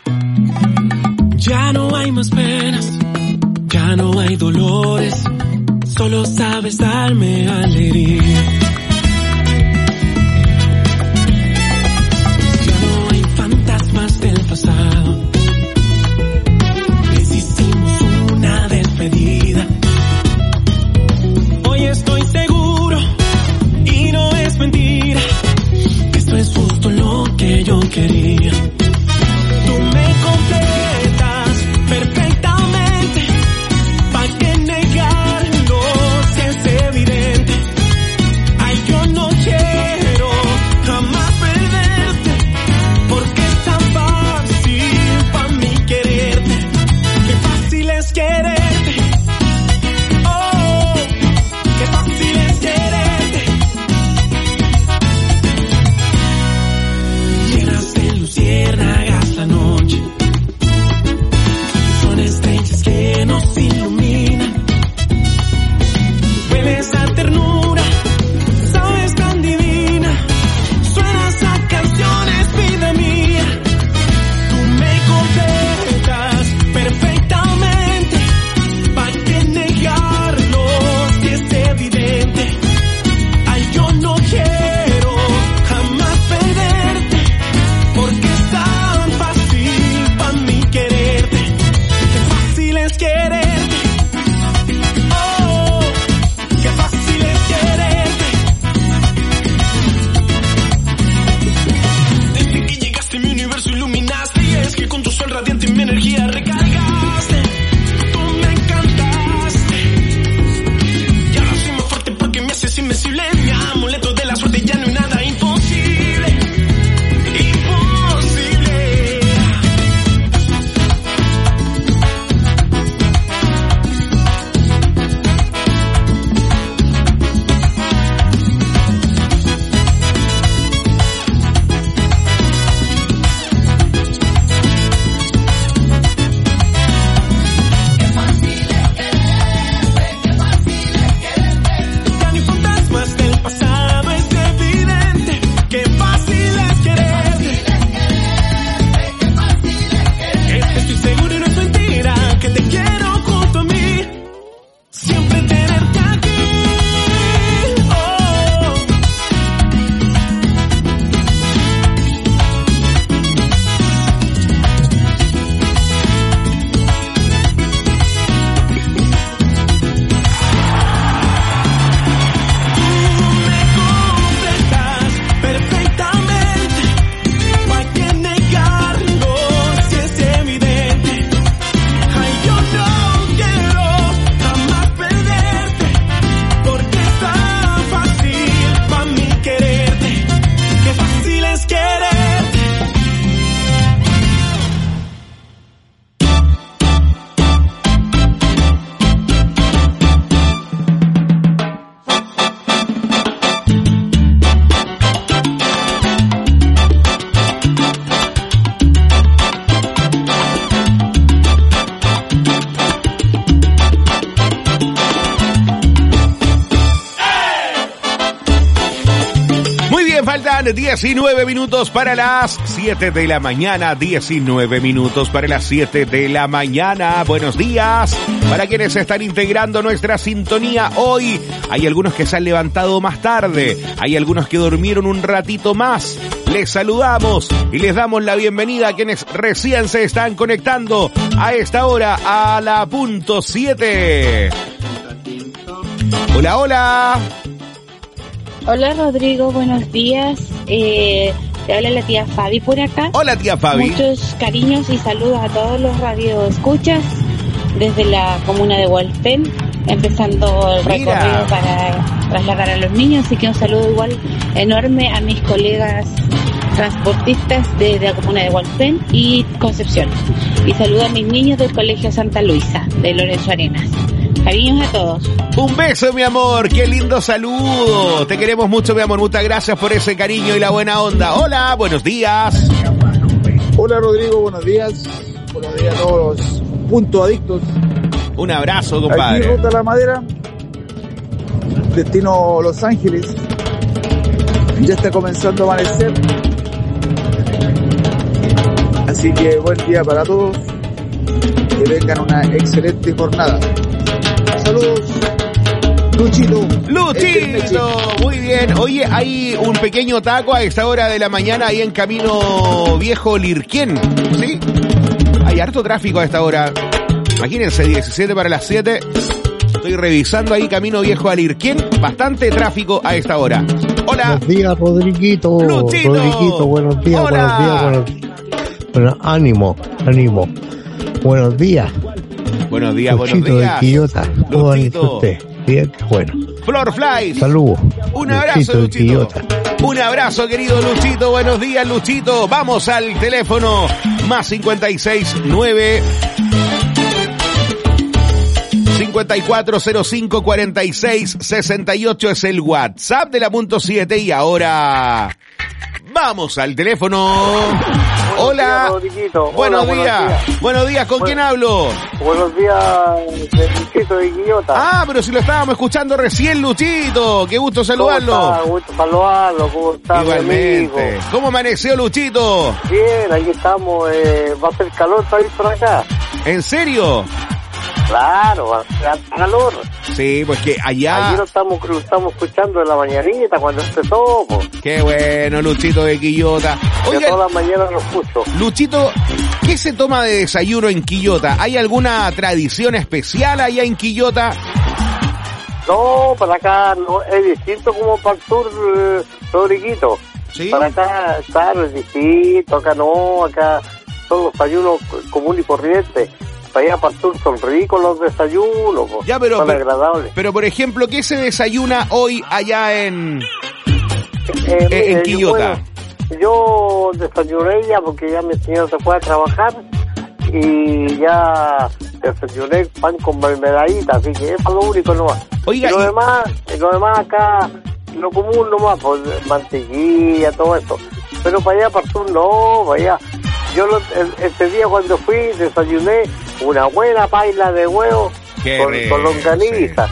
Ya no hay más penas, ya no hay dolores, solo sabes darme alegría. Ya no hay fantasmas del pasado, les hicimos una despedida. Hoy estoy seguro, y no es mentira, que esto es justo lo que yo quería. Tú me completas perfectamente, ¿pa' qué negarlo si es evidente? Ay, yo no quiero jamás perderte, porque es tan fácil pa' mí quererte, qué fácil es quererte. Oh, qué fácil es quererte. Llenas de luciérnagas la noche, son estrellas que nos iluminan. Hueles a ternura, sabes tan divina, suenas a canciones, vida mía. Tú me completas perfectamente, ¿pa' qué negarlo si es evidente? Ay, yo no quiero jamás perderte, porque es tan fácil pa' mí quererte, qué fácil es quererte. Oh, qué fácil es quererte. Desde que llegaste mi universo iluminaste, y es que con tu sol radiante mi energía recargaste. Faltan diecinueve minutos para las siete de la mañana. diecinueve minutos para las siete de la mañana. Buenos días. Para quienes están integrando nuestra sintonía hoy, hay algunos que se han levantado más tarde. Hay algunos que durmieron un ratito más. Les saludamos y les damos la bienvenida a quienes recién se están conectando a esta hora a la punto siete. Hola, hola. Hola Rodrigo, buenos días. Eh, te habla la tía Fabi por acá. Hola tía Fabi. Muchos cariños y saludos a todos los radioescuchas desde la comuna de Hualpén, empezando el Mira. recorrido para trasladar a los niños. Así que un saludo igual enorme a mis colegas transportistas de, de la comuna de Hualpén y Concepción. Y saludo a mis niños del Colegio Santa Luisa de Lorenzo Arenas. Cariños a todos. Un beso, mi amor. Qué lindo saludo. Te queremos mucho, mi amor. Muchas gracias por ese cariño y la buena onda. Hola, buenos días. Hola, Rodrigo. Buenos días. Buenos días a todos los punto adictos. Un abrazo, compadre. Aquí Ruta La Madera, destino Los Ángeles. Ya está comenzando a amanecer. Así que buen día para todos. Que tengan una excelente jornada. Saludos, Luchito. Luchito, muy bien. Oye, hay un pequeño taco a esta hora de la mañana ahí en Camino Viejo Lirquén, ¿sí? Hay harto tráfico a esta hora. Imagínense, diecisiete para las siete. Estoy revisando ahí Camino Viejo a Lirquén. Bastante tráfico a esta hora. Hola. Buenos días, Rodriguito. Luchito. Rodriguito, buenos días, Hola. buenos días, buenos días. Bueno, ánimo, ánimo. Buenos días. Buenos días, buenos Luchito días. de Quillota. ¿Cómo Luchito. amanece usted? Bien, bueno. Flor Fly. Saludos. Un abrazo, Luchito de Luchito. Quillota. Un abrazo, querido Luchito. Buenos días, Luchito. Vamos al teléfono más cincuenta y seis nueve cincuenta y cuatro cero cinco cuarenta y seis sesenta y ocho es el WhatsApp de la punto siete. Y ahora vamos al teléfono. Hola. Rodriguito. Buenos, Hola, días. buenos días. Buenos días. ¿Con quién hablo? Buenos días, de Luchito de Quillota. Ah, pero si lo estábamos escuchando recién, Luchito. Qué gusto saludarlo. ¿Cómo está? Gusto saludarlo. ¿Cómo está, mi Igualmente. amigo? ¿Cómo amaneció, Luchito? Bien, aquí estamos. Eh, va a hacer calor para ir por acá. ¿En serio? Claro, va a hacer calor. Sí, pues que allá... Ayer lo estamos, lo estamos escuchando en la mañanita cuando empezó. Pues. Qué bueno, Luchito de Quillota. Yo Oiga, todas las mañanas lo escucho. Luchito, ¿qué se toma de desayuno en Quillota? ¿Hay alguna tradición especial allá en Quillota? No, para acá no, es distinto como para el sur, eh, Rodriguito. ¿Sí? Para acá, claro, es distinto. Acá no, acá son los desayunos comunes y corrientes. Para allá, para el sur, son ricos los desayunos. Po. Ya, pero, son pero, agradables. pero, por ejemplo, ¿qué se desayuna hoy allá en, Eh, en, en mire, Quillota? Yo, yo desayuné ya porque ya mi señor se fue a trabajar y ya desayuné pan con mermeladita, así que es para lo único nomás. Oiga, y lo y- demás, y lo demás acá, lo común nomás, pues mantequilla, todo esto. Pero para allá, para el sur, no, para allá. Yo lo, el, este día cuando fui desayuné una buena paila de huevo Qué con, rico, con longaniza.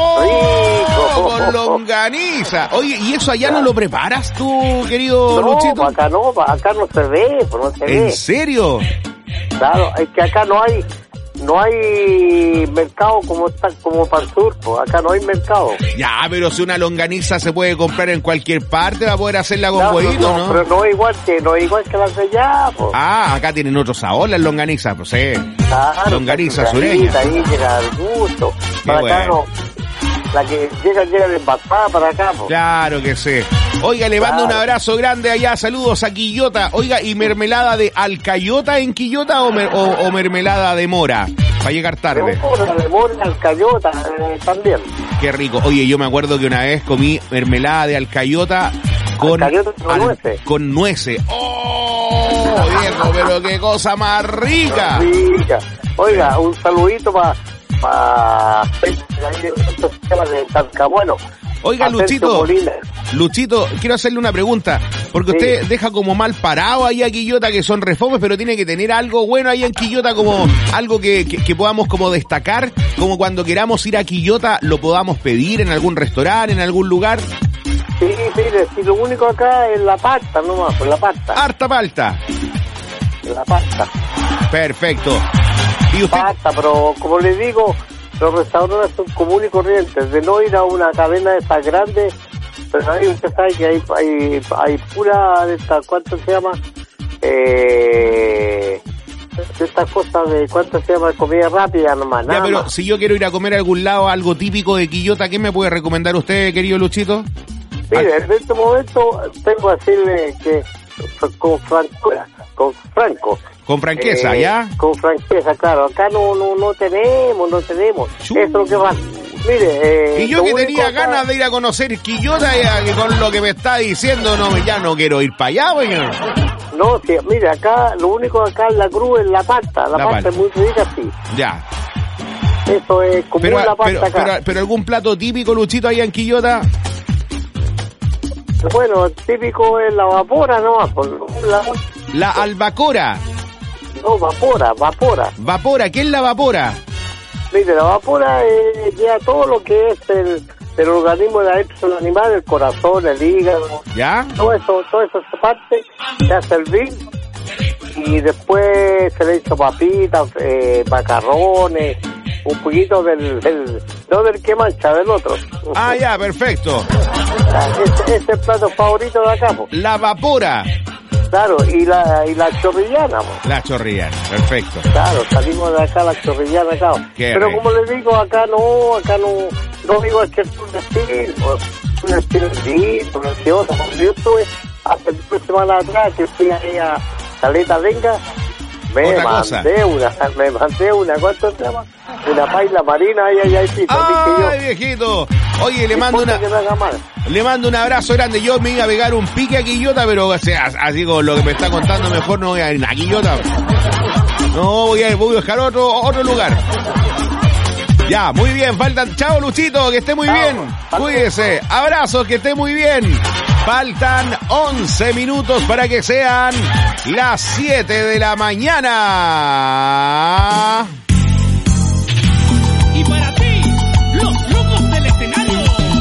¡Oh! Rico. Con longaniza. Oye, ¿y eso allá no lo preparas tú, querido No, Luchito? acá no, acá no se ve, pues no se ve. ¿En serio? Claro, es que acá no hay no hay mercado como está como para el sur, pues acá no hay mercado. Ya, pero si una longaniza se puede comprar en cualquier parte, va a poder hacerla con Claro, huevito, ¿no? Pero no es igual que no es igual que las de allá, pues. Ah, acá tienen otro sabor las longanizas, pues sí. Claro, longaniza la sureña. Ahí llega al gusto. Para acá bueno. no. La que llega, llega de envasada para acá, pues. Claro que sí. Oiga, le mando Claro. un abrazo grande allá, saludos a Quillota. Oiga, ¿y mermelada de alcayota en Quillota o, mer- o, o mermelada de mora? Para llegar tarde. De mora, de mora, alcayota, eh, también. Qué rico. Oye, yo me acuerdo que una vez comí mermelada de alcayota con, Alcayota con al- nueces. con nueces. ¡Oh, viejo, pero qué cosa más rica! Rica. Oiga, un saludito para pa, pa, de Talcahuano. Oiga, a Sergio Luchito, Molina. Luchito, quiero hacerle una pregunta, porque Sí. usted deja como mal parado ahí a Quillota, que son refomes, pero tiene que tener algo bueno ahí en Quillota, como algo que, que, que podamos como destacar, como cuando queramos ir a Quillota, lo podamos pedir en algún restaurante, en algún lugar. Sí, mire, si lo único acá es la pasta nomás, pues la pasta. Harta palta. La pasta. Perfecto. ¿Y usted? Pasta, pero como le digo, los restaurantes son comunes y corrientes, de no ir a una cadena de estas grandes, pero ahí usted sabe que hay, hay, hay pura de estas, ¿cuánto se llama? Eh... de estas cosas de cuánto se llama comida rápida nomás, nada Ya, pero más. si yo quiero ir a comer a algún lado algo típico de Quillota, ¿qué me puede recomendar usted, querido Luchito? Mire, en este momento tengo que decirle que con francura, con franco. Con franqueza, eh, ¿ya? Con franqueza, claro. Acá no no no tenemos, no tenemos. Eso es lo que va. Mire, eh, Y yo lo que único tenía acá- ganas de ir a conocer Quillota, ya que con lo que me está diciendo, no, ya no quiero ir para allá, oiga. No, sí, mire, acá lo único acá en la cruz es la pasta. La, La pasta palta. es muy rica, sí. Ya. Eso es como Pero, la pasta pero, acá. pero, pero algún plato típico, Luchito, allá en Quillota. Bueno, típico es la vapora, ¿no? La, La albacora. no, vapora, vapora. Vapora, ¿qué es la vapora? Mire, la vapora eh, lleva todo lo que es el, el organismo de adentro del animal, el corazón, el hígado, ¿Ya? todo eso, todo eso se parte, se hace hervir y después se le hizo papitas, eh, macarrones, un poquito del, del, no del que mancha, del otro. Ah, ya, perfecto. Ese es el plato favorito de acá, po. La vapora. Claro, y la, y la chorrillana, po. La chorrillana, perfecto. Claro, salimos de acá la chorrillana acá. Qué Pero rico. como les digo, acá no, acá no, no digo que es un estilo, un estilo distinto, precioso. Porque yo estuve hace dos semanas atrás que fui ahí a Caleta Venga, me Otra cosa. mandé una, me mandé una, ¿cuánto se llama? Una paila marina ahí, ahí, ahí, sí, ¡Ay, viejito! Oye, le mando una... que me haga mal. Le mando un abrazo grande. Yo me iba a pegar un pique a Quillota, pero o sea, así con lo que me está contando, mejor no voy a ir a Quillota. No, voy a, voy a buscar otro, otro lugar. Ya, muy bien, faltan... Chao, Luchito, que esté muy bien. Cuídese. Abrazos, que esté muy bien. Faltan once minutos para que sean las siete de la mañana. Y para ti, los locos del escenario.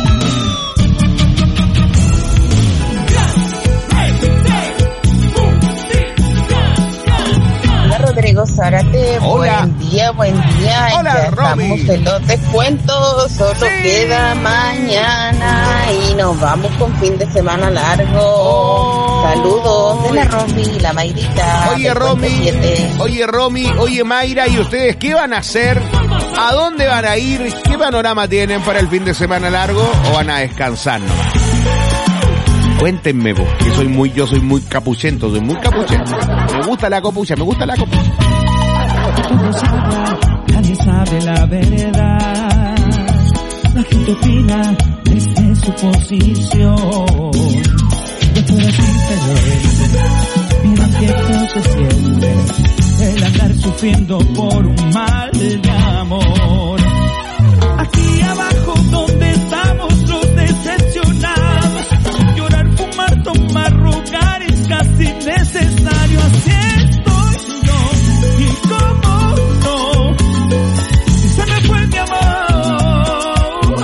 Hola Rodrigo Zárate, Hola. buen día, buen día. Hola, Ya Romy. estamos en los descuentos, solo Sí. queda mañana y nos vamos con fin de semana largo. Oh. Saludos de la Romy y la Mayrita. Oye, del Romy, Puente siete. oye, Romy, oye, Mayra, ¿y ustedes qué van a hacer? ¿A dónde van a ir? ¿Qué panorama tienen para el fin de semana largo o van a descansar nomás? Cuéntenme, vos, que soy muy, yo soy muy capuchento, soy muy capuchento. Me gusta la copucha, me gusta la copucha. Todos hablan, nadie sabe la verdad. La gente opina desde su posición. De fuera sin miran que no se siente el andar sufriendo por un mal de amor. Aquí abajo donde estamos los decepcionados, llorar, fumar, tomar, rogar es casi necesario. Así estoy yo, y cómo no, si se me fue mi amor.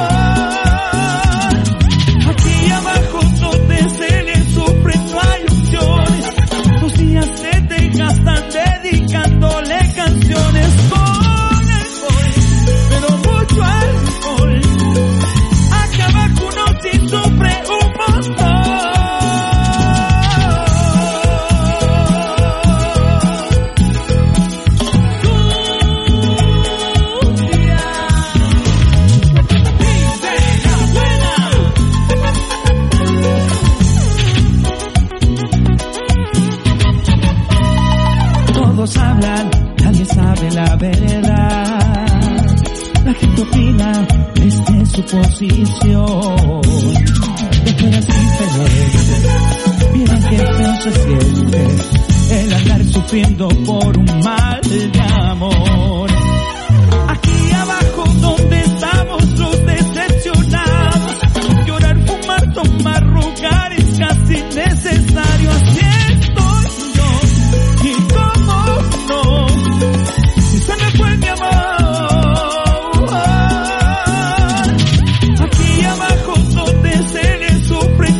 Aquí abajo donde se le sufre no hay opciones, los días se te gastan dedicándole canciones con el boy, pero mucho alcohol. Acá abajo uno sí sufre un montón. Todos hablan, nadie sabe la verdad. La gente opina desde su posición. De fuera sin miren que feo se siente el andar sufriendo por un mal de amor. Aquí abajo donde estamos los decepcionados, llorar, fumar, tomar, rogar es casi necesario. Así estoy yo, y cómo no, si se me fue mi amor. Aquí abajo donde se le sufre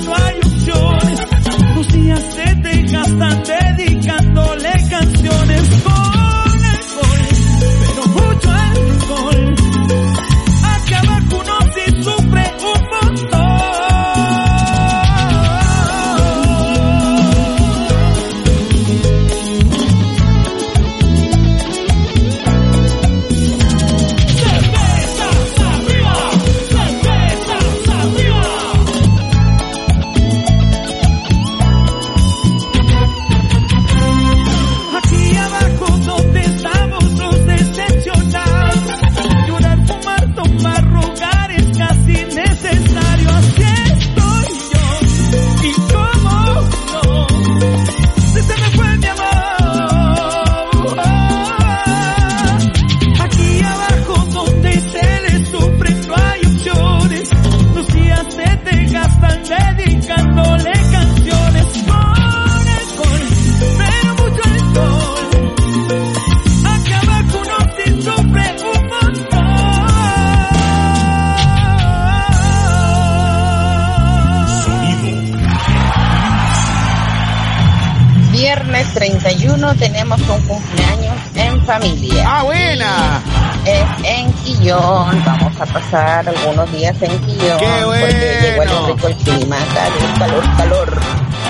bueno, tenemos un cumpleaños en familia. ¡Ah, buena! Es en Quillón, vamos a pasar algunos días en Quillón. ¡Qué bueno! Porque llegó el rico el clima, calor, calor, calor.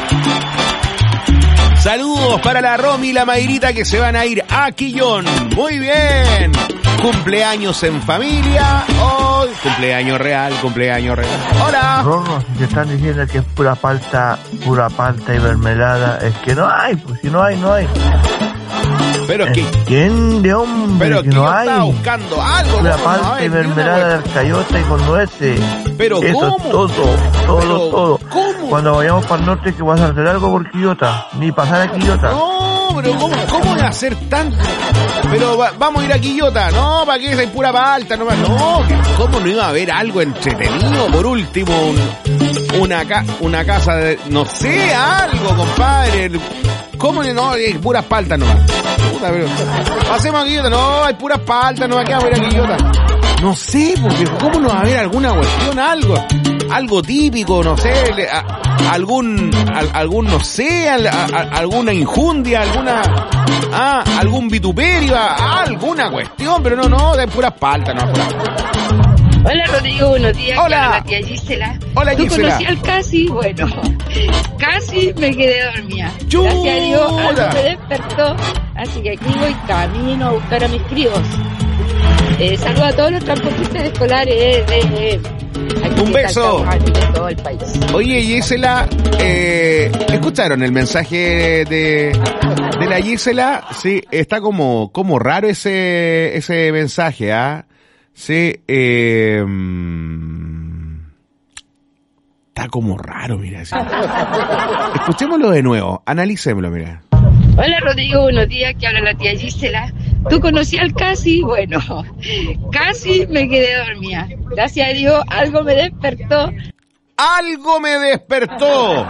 Saludos para la Romy y la Mayrita que se van a ir a Quillón. Muy bien. Cumpleaños en familia. Hoy, cumpleaños real, cumpleaños real. Hola. Rorro, si te están diciendo que es pura palta, pura palta y mermelada, es que no hay, pues si no hay, no hay. Pero es que... ¿Quién de hombre Pero que que no yo hay? estaba buscando algo. Pura ¿cómo no palta hay? y Ni una mermelada de cuestión. arcayota y con nueces. Pero Eso ¿cómo? es todo, todo, Pero, todo. ¿cómo? Cuando vayamos para el norte que vas a hacer algo por Quillota, ni pasar a Quillota. No, pero ¿cómo, cómo de hacer tanto? Pero va- vamos a ir a Quillota. No, ¿para qué? Hay pura palta nomás. No, ¿cómo no iba a haber algo entretenido? Por último, un- una, ca- una casa de... No sé, algo, compadre. ¿Cómo no? Hay puras paltas nomás. Puta, pero... Pasemos a Quillota. No, hay puras paltas nomás. ¿Qué vamos a ir a Quillota? No sé, porque ¿cómo no va a haber alguna cuestión? Algo. Algo típico, no sé, le- a- algún, al- algún, no sé, al- a- a- alguna injundia, alguna, ah, algún vituperio, a- alguna cuestión, pero no, no, de puras paltas, no, puras paltas. Hola Rodrigo, buenos días. Hola. ¿Qué habla la tía Gisela? Hola, ¿Tú Gisela. conocí al Casi? Bueno, casi me quedé dormida. ¡Chuta! Gracias a Dios, algo me despertó. Así que aquí voy camino a buscar a mis críos. Eh, saludo a todos los transportistas escolares de, de aquí Un de beso. Talcahuano y de todo el país. Oye, Gisela, eh, ¿escucharon el mensaje de, de la Gisela? Sí, está como, como raro ese, ese mensaje, ¿ah? Sí, eh, mm, está como raro, mira. Sí. Escuchémoslo de nuevo, analicémoslo, mira. Hola Rodrigo, buenos días. ¿Qué habla la tía Gisela? ¿Tú conocí al Casi? Bueno, casi me quedé dormida. Gracias a Dios, algo me despertó. ¡Algo me despertó!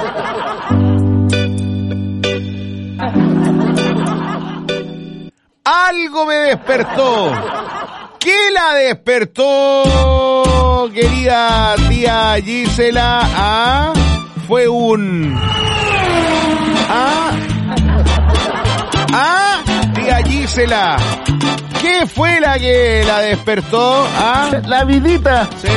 ¡Algo me despertó! ¿Qué la despertó, querida tía Gisela? Ah, fue un... Ah, ah, tía Gisela. ¿Qué fue la que la despertó? Ah, la vidita. Sí.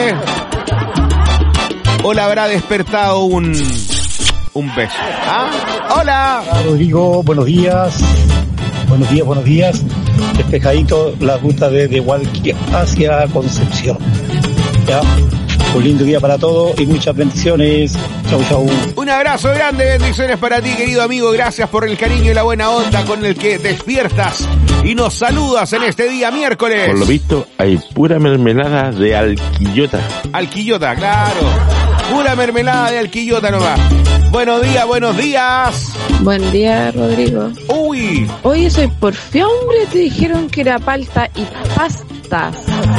¿O la habrá despertado un... un beso? ¿Ah? ¡Hola! Rodrigo, buenos días. Buenos días, buenos días. Despejadito la ruta desde Hualqui hacia Concepción. Ya, un lindo día para todos y muchas bendiciones. Chau, chau. Un abrazo grande, bendiciones para ti, querido amigo. Gracias por el cariño y la buena onda con el que despiertas y nos saludas en este día miércoles. Por lo visto, hay pura mermelada de alquillota. Alquillota, claro. Pura mermelada de alquillota nomás. Buenos días, buenos días. Buen día, Rodrigo. Uy. Oye, soy porfía, hombre, te dijeron que era palta y pastas.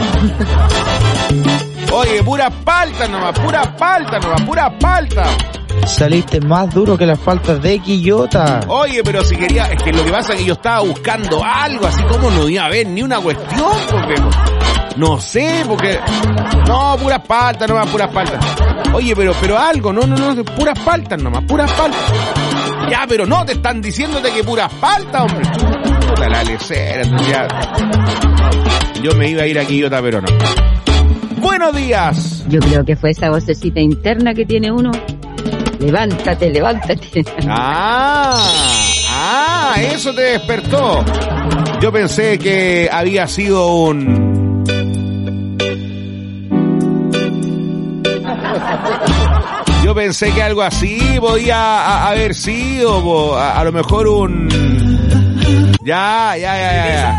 Oye, pura palta nomás, pura palta nomás, pura palta. Saliste más duro que las paltas de Quillota. Oye, pero si quería, es que lo que pasa es que yo estaba buscando algo, así como no iba a haber ni una cuestión, porque no sé, porque no, puras paltas nomás, puras paltas. Oye, pero, pero algo, no, no, no, puras paltas nomás, puras paltas. Ya, pero no, te están diciéndote que puras paltas, hombre. Puta la lecera, entonces ya. Yo me iba a ir a Quillota, pero no. Buenos días. Yo creo que fue esa vocecita interna que tiene uno. Levántate, levántate. Ah, ah, eso te despertó. Yo pensé que había sido un... Yo pensé que algo así podía a- haber sido, po, a, a lo mejor un... Ya, ya, ya, ya, ya.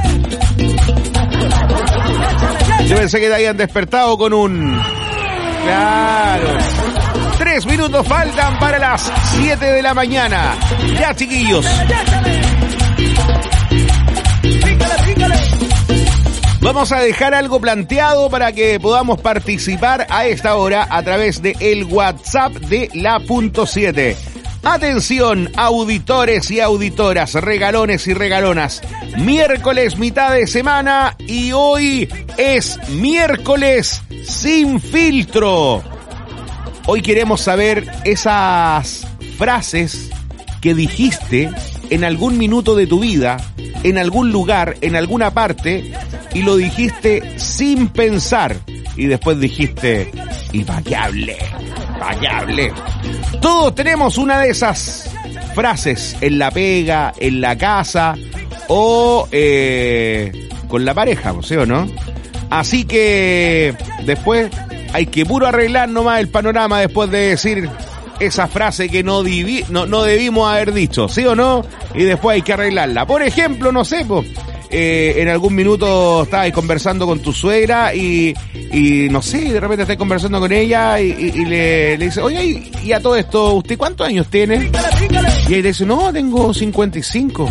Yo pensé que te habían despertado con un... Claro. Tres minutos faltan para las siete de la mañana. Ya, chiquillos. Vamos a dejar algo planteado para que podamos participar a esta hora a través de el WhatsApp de la punto siete. Atención, auditores y auditoras, regalones y regalonas. Miércoles, mitad de semana, y hoy es miércoles sin filtro. Hoy queremos saber esas frases que dijiste en algún minuto de tu vida, en algún lugar, en alguna parte, y lo dijiste sin pensar, y después dijiste, ¿y para qué hablé? ¿Para qué hablé? Todos tenemos una de esas frases en la pega, en la casa, o eh, con la pareja, ¿sí o no? Así que después hay que puro arreglar nomás el panorama después de decir esa frase que no, divi- no, no debimos haber dicho, ¿sí o no? Y después hay que arreglarla. Por ejemplo, no sé, pues, eh, en algún minuto estabas conversando con tu suegra y, y no sé, de repente estás conversando con ella y, y, y le, le dice, oye, y, y a todo esto, ¿usted cuántos años tiene? Y ahí le dice, no, tengo cincuenta y cinco.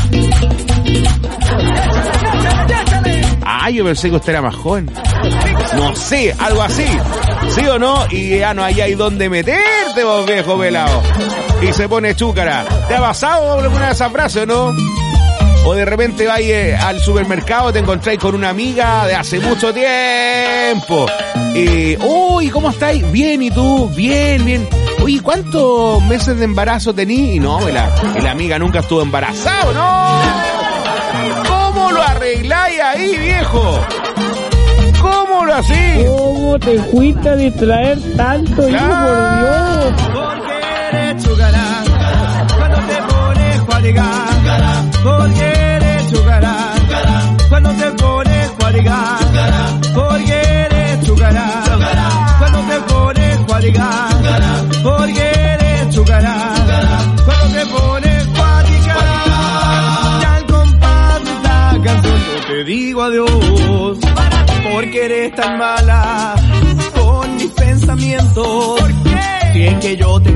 Ah, yo pensé que usted era más joven. No sé, algo así. ¿Sí o no? Y ya no hay ahí donde meterte, vos viejo pelado. Y se pone chúcara. ¿Te ha pasado alguna de esas frases o no? O de repente vais eh, al supermercado, te encontráis con una amiga de hace mucho tiempo. Y, uy, ¿cómo estáis? Bien, ¿y tú? Bien, bien. Oye, ¿cuántos meses de embarazo tení? Y no, la, la amiga nunca estuvo embarazada, ¿no? ¿Cómo lo arregláis ahí, viejo? ¿Cómo lo hacís? ¿Cómo te fuiste a distraer tanto, hijo, por Dios? Porque eres chugará, cuando te pones cuadrigar. Porque eres chugará, cuando te pones cuadrigar. Porque eres chugará, cuando te pones cuadrigar. Porque eres chugará, cuando te pones cuadrigar. Ya el compás de esta canción yo te digo adiós. Porque eres tan mala con mis pensamientos. ¿Por qué? Si es que yo te